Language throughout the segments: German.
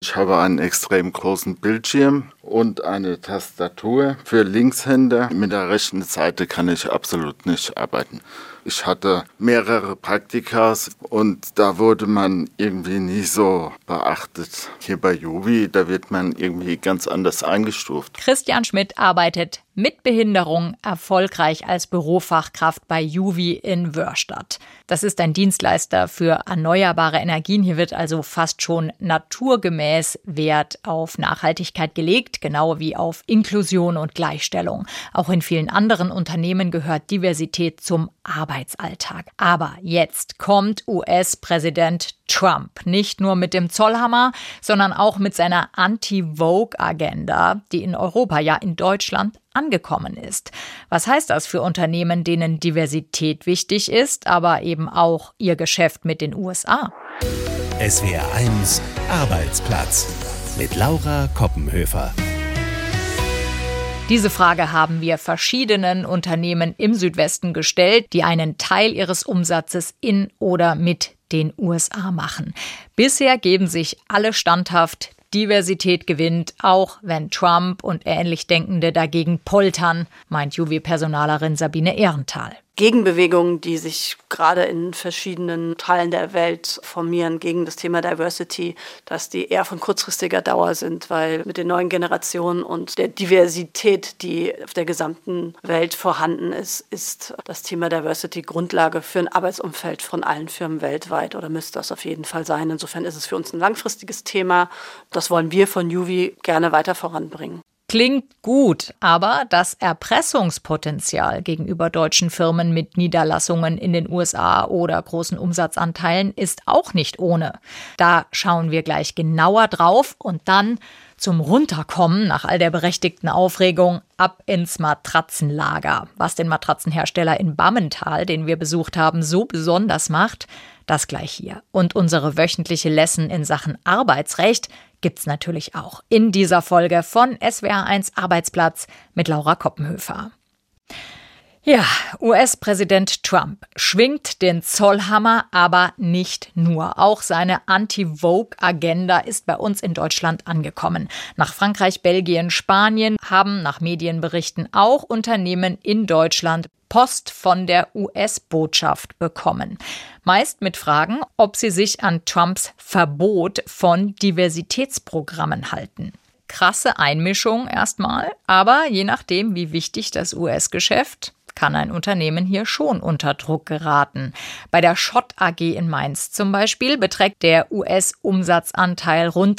Ich habe einen extrem großen Bildschirm und eine Tastatur für Linkshänder. Mit der rechten Seite kann ich absolut nicht arbeiten. Ich hatte mehrere Praktikas und da wurde man irgendwie nie so beachtet. Hier bei Juvi, da wird man irgendwie ganz anders eingestuft. Christian Schmidt arbeitet mit Behinderung erfolgreich als Bürofachkraft bei Juvi in Wörstadt. Das ist ein Dienstleister für erneuerbare Energien. Hier wird also fast schon naturgemäß Wert auf Nachhaltigkeit gelegt, genau wie auf Inklusion und Gleichstellung. Auch in vielen anderen Unternehmen gehört Diversität zum Arbeitsalltag. Aber jetzt kommt US-Präsident Trump nicht nur mit dem Zollhammer, sondern auch mit seiner Anti-Vogue-Agenda, die in Europa, ja in Deutschland, angekommen ist. Was heißt das für Unternehmen, denen Diversität wichtig ist, aber eben auch ihr Geschäft mit den USA? SWR 1 Arbeitsplatz mit Laura Koppenhöfer. Diese Frage haben wir verschiedenen Unternehmen im Südwesten gestellt, die einen Teil ihres Umsatzes in oder mit den USA machen. Bisher geben sich alle standhaft, Diversität gewinnt, auch wenn Trump und ähnlich Denkende dagegen poltern, meint Juvi-Personalerin Sabine Ehrenthal. Gegenbewegungen, die sich gerade in verschiedenen Teilen der Welt formieren gegen das Thema Diversity, dass die eher von kurzfristiger Dauer sind, weil mit den neuen Generationen und der Diversität, die auf der gesamten Welt vorhanden ist, ist das Thema Diversity Grundlage für ein Arbeitsumfeld von allen Firmen weltweit oder müsste das auf jeden Fall sein. Insofern ist es für uns ein langfristiges Thema. Das wollen wir von Juvi gerne weiter voranbringen. Klingt gut, aber das Erpressungspotenzial gegenüber deutschen Firmen mit Niederlassungen in den USA oder großen Umsatzanteilen ist auch nicht ohne. Da schauen wir gleich genauer drauf und dann zum Runterkommen nach all der berechtigten Aufregung ab ins Matratzenlager. Was den Matratzenhersteller in Bammental, den wir besucht haben, so besonders macht, das gleich hier. Und unsere wöchentliche Lesson in Sachen Arbeitsrecht gibt's natürlich auch in dieser Folge von SWR 1 Arbeitsplatz mit Laura Koppenhöfer. Ja, US-Präsident Trump schwingt den Zollhammer, aber nicht nur. Auch seine Anti-Vogue-Agenda ist bei uns in Deutschland angekommen. Nach Frankreich, Belgien, Spanien haben nach Medienberichten auch Unternehmen in Deutschland Post von der US-Botschaft bekommen. Meist mit Fragen, ob sie sich an Trumps Verbot von Diversitätsprogrammen halten. Krasse Einmischung erstmal, aber je nachdem, wie wichtig das US-Geschäft, kann ein Unternehmen hier schon unter Druck geraten. Bei der Schott AG in Mainz zum Beispiel beträgt der US-Umsatzanteil rund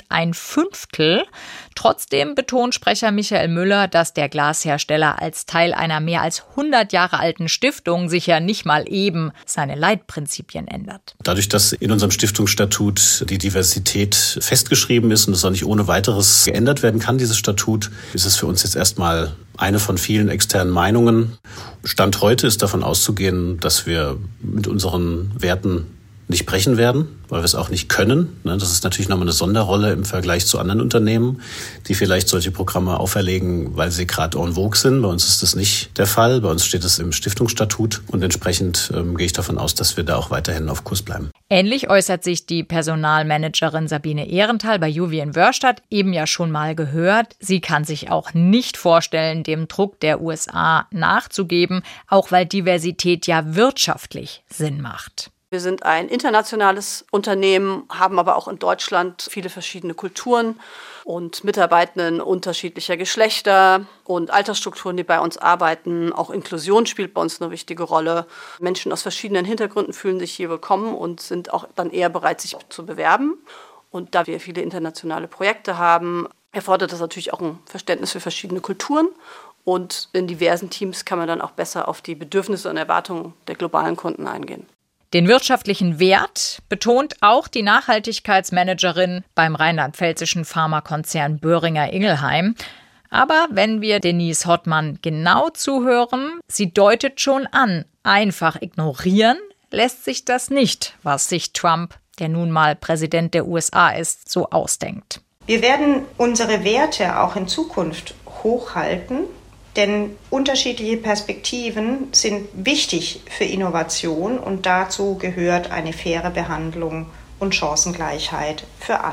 1/5. Trotzdem betont Sprecher Michael Müller, dass der Glashersteller als Teil einer mehr als 100 Jahre alten Stiftung sich ja nicht mal eben seine Leitprinzipien ändert. Dadurch, dass in unserem Stiftungsstatut die Diversität festgeschrieben ist und es auch nicht ohne weiteres geändert werden kann, dieses Statut, ist es für uns jetzt erstmal eine von vielen externen Meinungen. Stand heute ist davon auszugehen, dass wir mit unseren Werten nicht brechen werden, weil wir es auch nicht können. Das ist natürlich nochmal eine Sonderrolle im Vergleich zu anderen Unternehmen, die vielleicht solche Programme auferlegen, weil sie gerade en vogue sind. Bei uns ist das nicht der Fall. Bei uns steht es im Stiftungsstatut und entsprechend gehe ich davon aus, dass wir da auch weiterhin auf Kurs bleiben. Ähnlich äußert sich die Personalmanagerin Sabine Ehrenthal bei Juvi in Wörstadt, eben ja schon mal gehört. Sie kann sich auch nicht vorstellen, dem Druck der USA nachzugeben, auch weil Diversität ja wirtschaftlich Sinn macht. Wir sind ein internationales Unternehmen, haben aber auch in Deutschland viele verschiedene Kulturen und Mitarbeitenden unterschiedlicher Geschlechter und Altersstrukturen, die bei uns arbeiten. Auch Inklusion spielt bei uns eine wichtige Rolle. Menschen aus verschiedenen Hintergründen fühlen sich hier willkommen und sind auch dann eher bereit, sich zu bewerben. Und da wir viele internationale Projekte haben, erfordert das natürlich auch ein Verständnis für verschiedene Kulturen. Und in diversen Teams kann man dann auch besser auf die Bedürfnisse und Erwartungen der globalen Kunden eingehen. Den wirtschaftlichen Wert betont auch die Nachhaltigkeitsmanagerin beim rheinland-pfälzischen Pharmakonzern Boehringer Ingelheim. Aber wenn wir Denise Hottmann genau zuhören, sie deutet schon an, einfach ignorieren lässt sich das nicht, was sich Trump, der nun mal Präsident der USA ist, so ausdenkt. Wir werden unsere Werte auch in Zukunft hochhalten. Denn unterschiedliche Perspektiven sind wichtig für Innovation und dazu gehört eine faire Behandlung und Chancengleichheit für alle.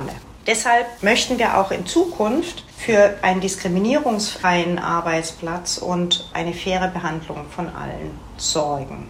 Deshalb möchten wir auch in Zukunft für einen diskriminierungsfreien Arbeitsplatz und eine faire Behandlung von allen sorgen.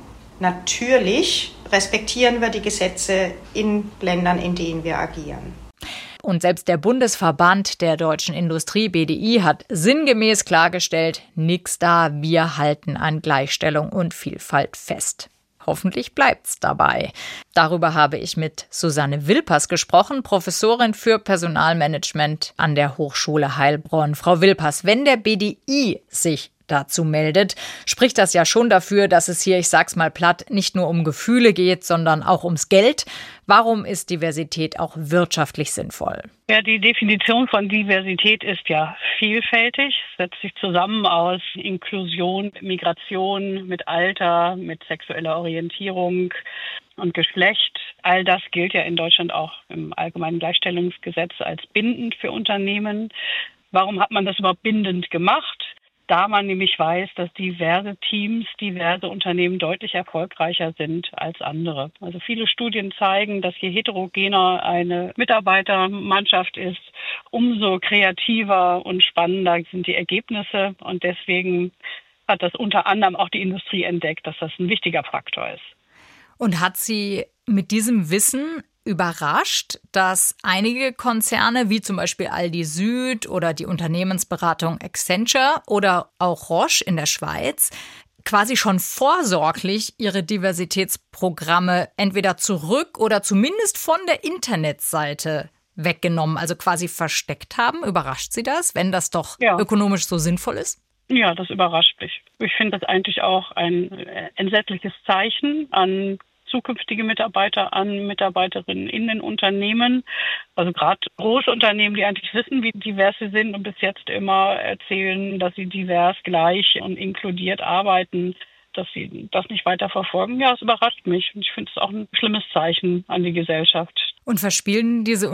Natürlich respektieren wir die Gesetze in Ländern, in denen wir agieren. Und selbst der Bundesverband der deutschen Industrie, BDI, hat sinngemäß klargestellt, nix da, wir halten an Gleichstellung und Vielfalt fest. Hoffentlich bleibt's dabei. Darüber habe ich mit Susanne Wilpers gesprochen, Professorin für Personalmanagement an der Hochschule Heilbronn. Frau Wilpers, wenn der BDI sich dazu meldet, spricht das ja schon dafür, dass es hier, ich sag's mal platt, nicht nur um Gefühle geht, sondern auch ums Geld. Warum ist Diversität auch wirtschaftlich sinnvoll? Ja, die Definition von Diversität ist ja vielfältig, setzt sich zusammen aus Inklusion, Migration, mit Alter, mit sexueller Orientierung und Geschlecht. All das gilt ja in Deutschland auch im Allgemeinen Gleichstellungsgesetz als bindend für Unternehmen. Warum hat man das überhaupt bindend gemacht? Da man nämlich weiß, dass diverse Teams, diverse Unternehmen deutlich erfolgreicher sind als andere. Also viele Studien zeigen, dass je heterogener eine Mitarbeitermannschaft ist, umso kreativer und spannender sind die Ergebnisse. Und deswegen hat das unter anderem auch die Industrie entdeckt, dass das ein wichtiger Faktor ist. Und hat sie mit diesem Wissen überrascht, dass einige Konzerne wie zum Beispiel Aldi Süd oder die Unternehmensberatung Accenture oder auch Roche in der Schweiz quasi schon vorsorglich ihre Diversitätsprogramme entweder zurück oder zumindest von der Internetseite weggenommen, also quasi versteckt haben? Überrascht Sie das, wenn das doch ökonomisch so sinnvoll ist? Ja, das überrascht mich. Ich finde das eigentlich auch ein entsetzliches Zeichen an zukünftige Mitarbeiter, an Mitarbeiterinnen in den Unternehmen. Also gerade große Unternehmen, die eigentlich wissen, wie divers sie sind und bis jetzt immer erzählen, dass sie divers, gleich und inkludiert arbeiten, dass sie das nicht weiter verfolgen. Ja, es überrascht mich. Und ich finde es auch ein schlimmes Zeichen an die Gesellschaft. Und verspielen diese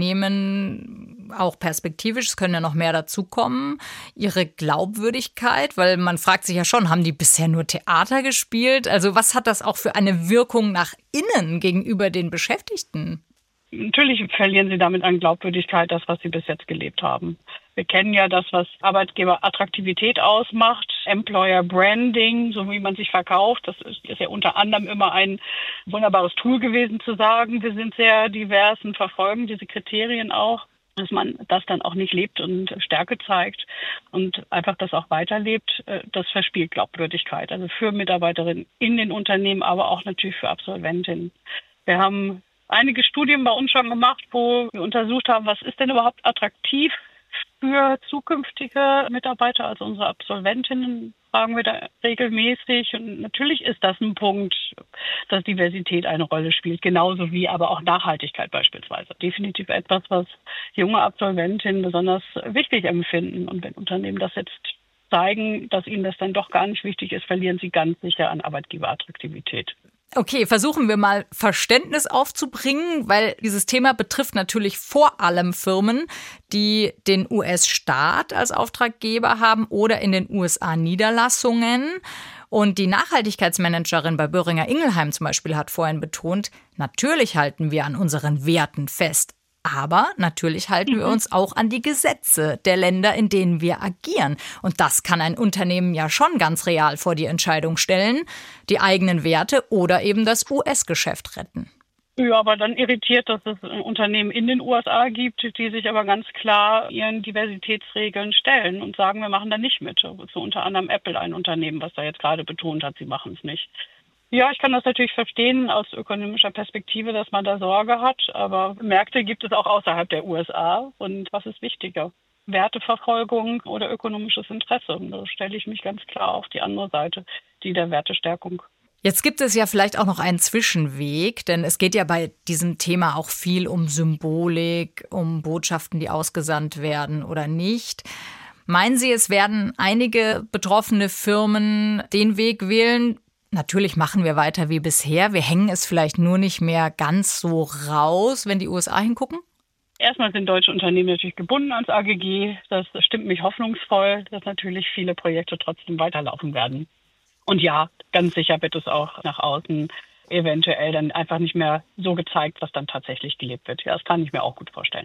Unternehmen auch perspektivisch, es können ja noch mehr dazukommen, ihre Glaubwürdigkeit? Weil man fragt sich ja schon, haben die bisher nur Theater gespielt? Also was hat das auch für eine Wirkung nach innen gegenüber den Beschäftigten? Natürlich verlieren sie damit an Glaubwürdigkeit, das, was sie bis jetzt gelebt haben. Wir kennen ja das, was Arbeitgeberattraktivität ausmacht, Employer Branding, so wie man sich verkauft. Das ist ja unter anderem immer ein wunderbares Tool gewesen zu sagen, wir sind sehr divers und verfolgen diese Kriterien auch, dass man das dann auch nicht lebt und Stärke zeigt und einfach das auch weiterlebt, das verspielt Glaubwürdigkeit. Also für Mitarbeiterinnen in den Unternehmen, aber auch natürlich für Absolventinnen. Wir haben einige Studien bei uns schon gemacht, wo wir untersucht haben, was ist denn überhaupt attraktiv für zukünftige Mitarbeiter, also unsere Absolventinnen, fragen wir da regelmäßig. Und natürlich ist das ein Punkt, dass Diversität eine Rolle spielt, genauso wie aber auch Nachhaltigkeit beispielsweise. Definitiv etwas, was junge Absolventinnen besonders wichtig empfinden. Und wenn Unternehmen das jetzt zeigen, dass ihnen das dann doch gar nicht wichtig ist, verlieren sie ganz sicher an Arbeitgeberattraktivität. Okay, versuchen wir mal Verständnis aufzubringen, weil dieses Thema betrifft natürlich vor allem Firmen, die den US-Staat als Auftraggeber haben oder in den USA Niederlassungen. Und die Nachhaltigkeitsmanagerin bei Boehringer Ingelheim zum Beispiel hat vorhin betont, natürlich halten wir an unseren Werten fest. Aber natürlich halten wir uns auch an die Gesetze der Länder, in denen wir agieren. Und das kann ein Unternehmen ja schon ganz real vor die Entscheidung stellen, die eigenen Werte oder eben das US-Geschäft retten. Ja, aber dann irritiert, dass es Unternehmen in den USA gibt, die sich aber ganz klar ihren Diversitätsregeln stellen und sagen, wir machen da nicht mit. So unter anderem Apple, ein Unternehmen, was da jetzt gerade betont hat, sie machen es nicht. Ja, ich kann das natürlich verstehen aus ökonomischer Perspektive, dass man da Sorge hat. Aber Märkte gibt es auch außerhalb der USA. Und was ist wichtiger? Werteverfolgung oder ökonomisches Interesse? Und da stelle ich mich ganz klar auf die andere Seite, die der Wertestärkung. Jetzt gibt es ja vielleicht auch noch einen Zwischenweg, denn es geht ja bei diesem Thema auch viel um Symbolik, um Botschaften, die ausgesandt werden oder nicht. Meinen Sie, es werden einige betroffene Firmen den Weg wählen? Natürlich machen wir weiter wie bisher. Wir hängen es vielleicht nur nicht mehr ganz so raus, wenn die USA hingucken? Erstmal sind deutsche Unternehmen natürlich gebunden ans AGG. Das stimmt mich hoffnungsvoll, dass natürlich viele Projekte trotzdem weiterlaufen werden. Und ja, ganz sicher wird es auch nach außen eventuell dann einfach nicht mehr so gezeigt, was dann tatsächlich gelebt wird. Ja, das kann ich mir auch gut vorstellen.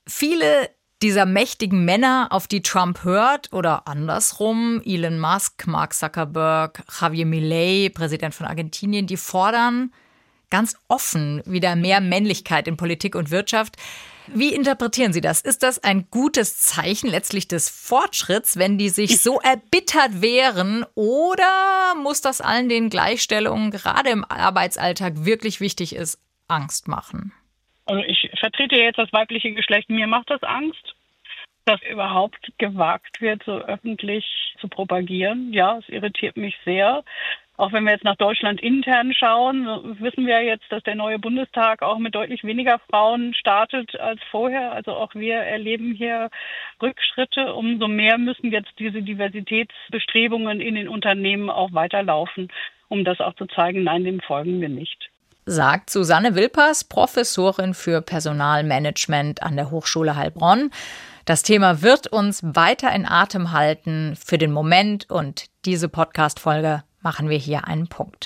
Viele dieser mächtigen Männer, auf die Trump hört, oder andersrum, Elon Musk, Mark Zuckerberg, Javier Milei, Präsident von Argentinien, die fordern ganz offen wieder mehr Männlichkeit in Politik und Wirtschaft. Wie interpretieren Sie das? Ist das ein gutes Zeichen letztlich des Fortschritts, wenn die sich so erbittert wehren? Oder muss das allen, denen Gleichstellung gerade im Arbeitsalltag wirklich wichtig ist, Angst machen? Also ich vertrete jetzt das weibliche Geschlecht. Mir macht das Angst, dass überhaupt gewagt wird, so öffentlich zu propagieren. Ja, es irritiert mich sehr. Auch wenn wir jetzt nach Deutschland intern schauen, wissen wir jetzt, dass der neue Bundestag auch mit deutlich weniger Frauen startet als vorher. Also auch wir erleben hier Rückschritte. Umso mehr müssen jetzt diese Diversitätsbestrebungen in den Unternehmen auch weiterlaufen, um das auch zu zeigen, nein, dem folgen wir nicht. Sagt Susanne Wilpers, Professorin für Personalmanagement an der Hochschule Heilbronn. Das Thema wird uns weiter in Atem halten für den Moment und diese Podcast-Folge machen wir hier einen Punkt.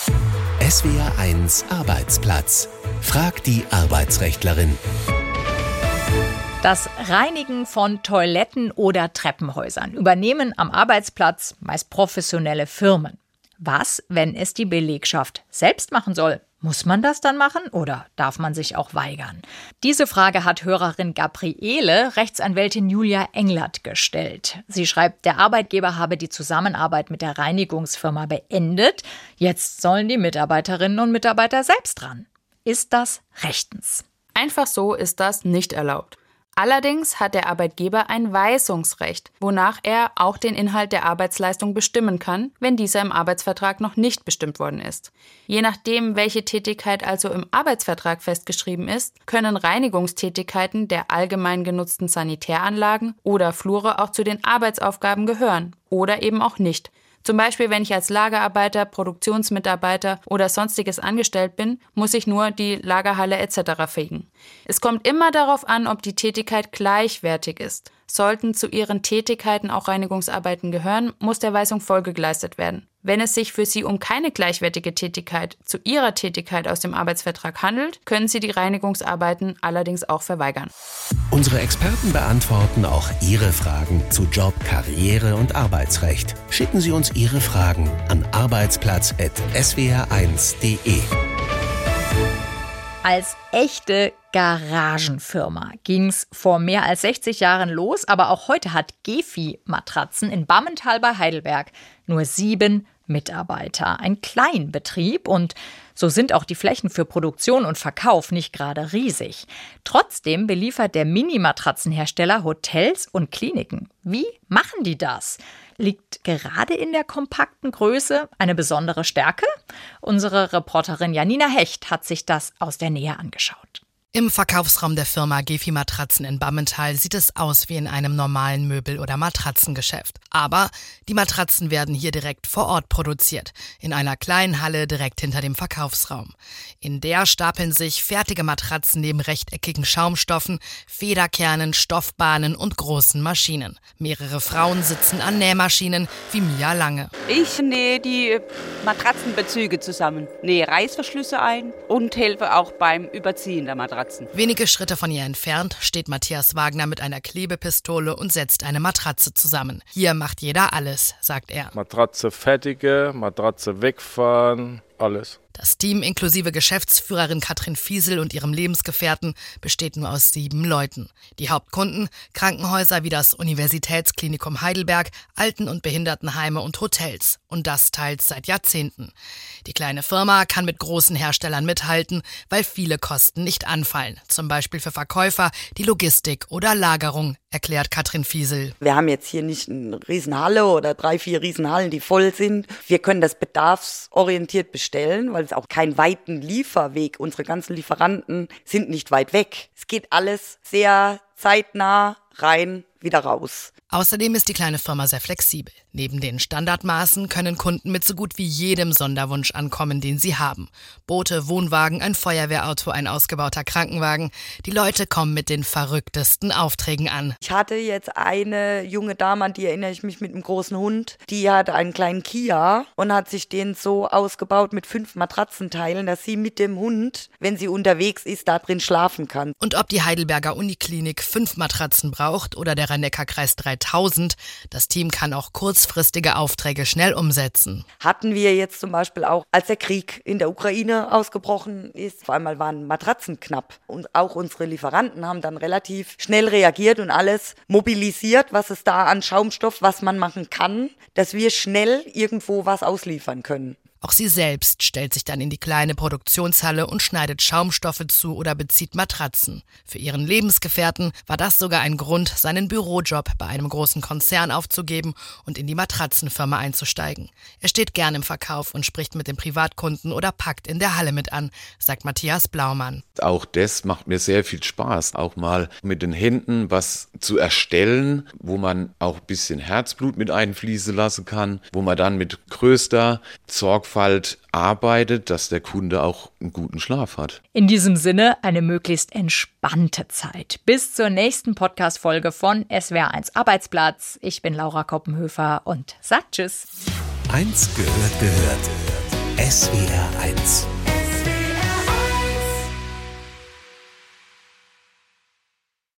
SWR1 Arbeitsplatz. Fragt die Arbeitsrechtlerin. Das Reinigen von Toiletten oder Treppenhäusern übernehmen am Arbeitsplatz meist professionelle Firmen. Was, wenn es die Belegschaft selbst machen soll? Muss man das dann machen oder darf man sich auch weigern? Diese Frage hat Hörerin Gabriele Rechtsanwältin Julia Englert gestellt. Sie schreibt, der Arbeitgeber habe die Zusammenarbeit mit der Reinigungsfirma beendet. Jetzt sollen die Mitarbeiterinnen und Mitarbeiter selbst ran. Ist das rechtens? Einfach so ist das nicht erlaubt. Allerdings hat der Arbeitgeber ein Weisungsrecht, wonach er auch den Inhalt der Arbeitsleistung bestimmen kann, wenn dieser im Arbeitsvertrag noch nicht bestimmt worden ist. Je nachdem, welche Tätigkeit also im Arbeitsvertrag festgeschrieben ist, können Reinigungstätigkeiten der allgemein genutzten Sanitäranlagen oder Flure auch zu den Arbeitsaufgaben gehören oder eben auch nicht. Zum Beispiel, wenn ich als Lagerarbeiter, Produktionsmitarbeiter oder Sonstiges angestellt bin, muss ich nur die Lagerhalle etc. fegen. Es kommt immer darauf an, ob die Tätigkeit gleichwertig ist. Sollten zu ihren Tätigkeiten auch Reinigungsarbeiten gehören, muss der Weisung Folge geleistet werden. Wenn es sich für Sie um keine gleichwertige Tätigkeit zu Ihrer Tätigkeit aus dem Arbeitsvertrag handelt, können Sie die Reinigungsarbeiten allerdings auch verweigern. Unsere Experten beantworten auch Ihre Fragen zu Job, Karriere und Arbeitsrecht. Schicken Sie uns Ihre Fragen an arbeitsplatz@swr1.de. Als echte Garagenfirma ging es vor mehr als 60 Jahren los, aber auch heute hat Gefi Matratzen in Bammental bei Heidelberg nur 7 Mitarbeiter. Ein Kleinbetrieb und so sind auch die Flächen für Produktion und Verkauf nicht gerade riesig. Trotzdem beliefert der Mini-Matratzenhersteller Hotels und Kliniken. Wie machen die das? Liegt gerade in der kompakten Größe eine besondere Stärke? Unsere Reporterin Janina Hecht hat sich das aus der Nähe angeschaut. Im Verkaufsraum der Firma Gefi Matratzen in Bammental sieht es aus wie in einem normalen Möbel- oder Matratzengeschäft. Aber die Matratzen werden hier direkt vor Ort produziert, in einer kleinen Halle direkt hinter dem Verkaufsraum. In der stapeln sich fertige Matratzen neben rechteckigen Schaumstoffen, Federkernen, Stoffbahnen und großen Maschinen. Mehrere Frauen sitzen an Nähmaschinen wie Mia Lange. Ich nähe die Matratzenbezüge zusammen, nähe Reißverschlüsse ein und helfe auch beim Überziehen der Matratzen. Wenige Schritte von ihr entfernt steht Matthias Wagner mit einer Klebepistole und setzt eine Matratze zusammen. Hier macht jeder alles, sagt er. Matratze fertige, Matratze wegfahren, alles. Das Team inklusive Geschäftsführerin Katrin Fiesel und ihrem Lebensgefährten besteht nur aus 7 Leuten. Die Hauptkunden: Krankenhäuser wie das Universitätsklinikum Heidelberg, Alten- und Behindertenheime und Hotels. Und das teils seit Jahrzehnten. Die kleine Firma kann mit großen Herstellern mithalten, weil viele Kosten nicht anfallen. Zum Beispiel für Verkäufer, die Logistik oder Lagerung, erklärt Katrin Fiesel. Wir haben jetzt hier nicht eine Riesenhalle oder 3, 4 Riesenhallen, die voll sind. Wir können das bedarfsorientiert bestellen, weil es auch keinen weiten Lieferweg. Unsere ganzen Lieferanten sind nicht weit weg. Es geht alles sehr zeitnah rein, wieder raus. Außerdem ist die kleine Firma sehr flexibel. Neben den Standardmaßen können Kunden mit so gut wie jedem Sonderwunsch ankommen, den sie haben. Boote, Wohnwagen, ein Feuerwehrauto, ein ausgebauter Krankenwagen. Die Leute kommen mit den verrücktesten Aufträgen an. Ich hatte jetzt eine junge Dame, an die erinnere ich mich, mit einem großen Hund. Die hatte einen kleinen Kia und hat sich den so ausgebaut mit 5 Matratzenteilen, dass sie mit dem Hund, wenn sie unterwegs ist, da drin schlafen kann. Und ob die Heidelberger Uniklinik 5 Matratzen braucht oder der Rhein-Neckar-Kreis 3000, das Team kann auch kurzfristige Aufträge schnell umsetzen. Hatten wir jetzt zum Beispiel auch, als der Krieg in der Ukraine ausgebrochen ist, auf einmal waren Matratzen knapp. Und auch unsere Lieferanten haben dann relativ schnell reagiert und alles mobilisiert, was es da an Schaumstoff, was man machen kann, dass wir schnell irgendwo was ausliefern können. Auch sie selbst stellt sich dann in die kleine Produktionshalle und schneidet Schaumstoffe zu oder bezieht Matratzen. Für ihren Lebensgefährten war das sogar ein Grund, seinen Bürojob bei einem großen Konzern aufzugeben und in die Matratzenfirma einzusteigen. Er steht gern im Verkauf und spricht mit den Privatkunden oder packt in der Halle mit an, sagt Matthias Blaumann. Auch das macht mir sehr viel Spaß, auch mal mit den Händen was zu erstellen, wo man auch ein bisschen Herzblut mit einfließen lassen kann, wo man dann mit größter Sorgfalt arbeitet, dass der Kunde auch einen guten Schlaf hat. In diesem Sinne eine möglichst entspannte Zeit. Bis zur nächsten Podcast-Folge von SWR1 Arbeitsplatz. Ich bin Laura Koppenhöfer und sag Tschüss. 1 gehört. SWR1